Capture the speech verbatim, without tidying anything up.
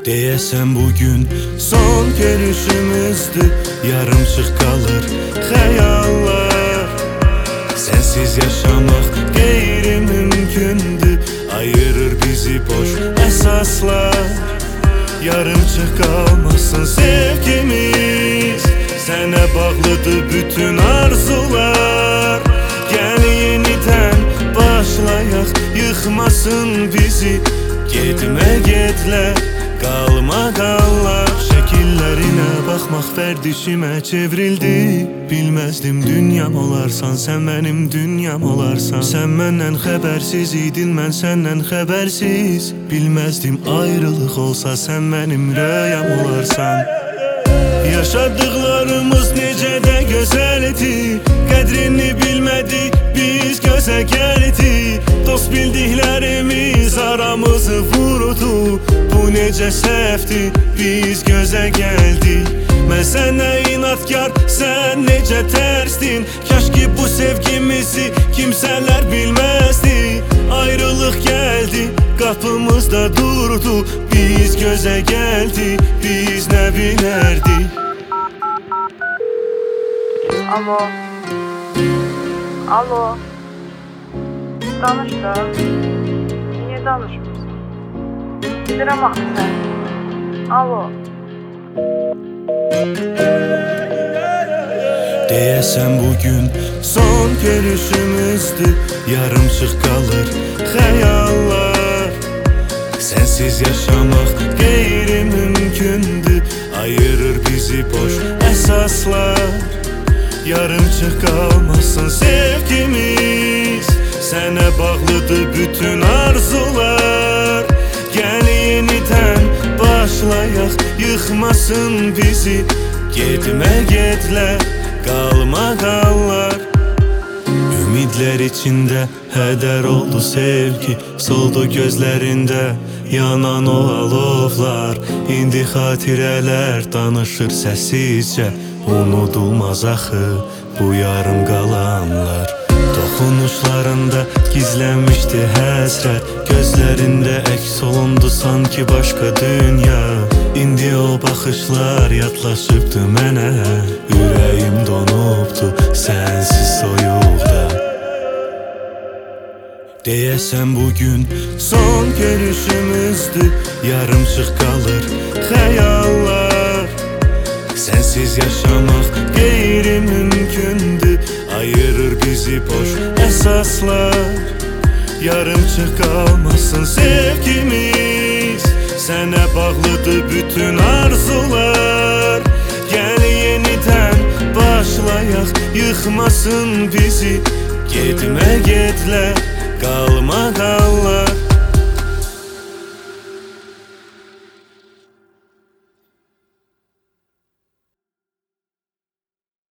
Deyəsən bugün son görüşümüzdür, yarımçıq qalır xəyallar. Sənsiz yaşamaq qeyri-mümkündür, ayırır bizi boş əsaslar. Yarımçıq qalmasın sevgimiz, sənə bağlıdır bütün arzular. Gəl yenidən başlayaq, yıxmasın bizi getmə getlə, qalma qallar. Şəkillərinə baxmaq fərdişimə çevrildi. Bilməzdim dünyam olarsan, sən mənim dünyam olarsan. Sən məndən xəbərsiz idin, mən səndən xəbərsiz. Bilməzdim ayrılıq olsa, sən mənim röyam olarsan. Yaşadıqlarımız necə də gözəldi, qədrini bilmədik biz gözə gəldi. Dost bildiklərimiz aramızı vurdu, bu necə səhvdi, biz gözə gəldik. Mən sənə inatkar, sən necə tərsdin. Kaş ki bu sevgimizi kimsələr bilməzdi. Ayrılıq gəldi, qapımızda durdu, biz gözə gəldik, biz nə bilərdik. Alo. Alo. Danış da. Niye danışmıyorsun? Bilirəm axı sən. Alo. Deyəsən bugün son görüşümüzdür, yarımçıq qalır xəyallar. Sənsiz yaşamaq qeyri-mümkündür, ayırır bizi boş əsaslar. Yarımçıq qalmasın sevgimiz, sənə bağlıdır bütün arzular. Gəl yenidən başlayaq, yıxmasın bizi getmə getlə, qalma qallar. Ümidlər içində hədər oldu sevgi, soldu gözlərində yanan o alovlar. İndi xatirələr danışır səssizcə, unudulmaz axı bu yarım qalanlar. Toxunuşlarında gizlənmişdi həsrət, gözlərində əks olundu sanki başqa dünya. İndi o baxışlar yadlaşıbdı mənə, ürəyim donubdu sənsiz soyuqda. Deyəsən bugün son görüşümüzdür, yarımçıq qalır xəyallar. Sənsiz yaşamaq qeyri-mümkündür, ayırır bizi boş əsaslar. Yarımçıq qalmasın sevgimiz, sənə bağlıdır bütün arzular. Gəl yenidən başlayaq, yıxmasın bizi getmə getlə, qalma qallar.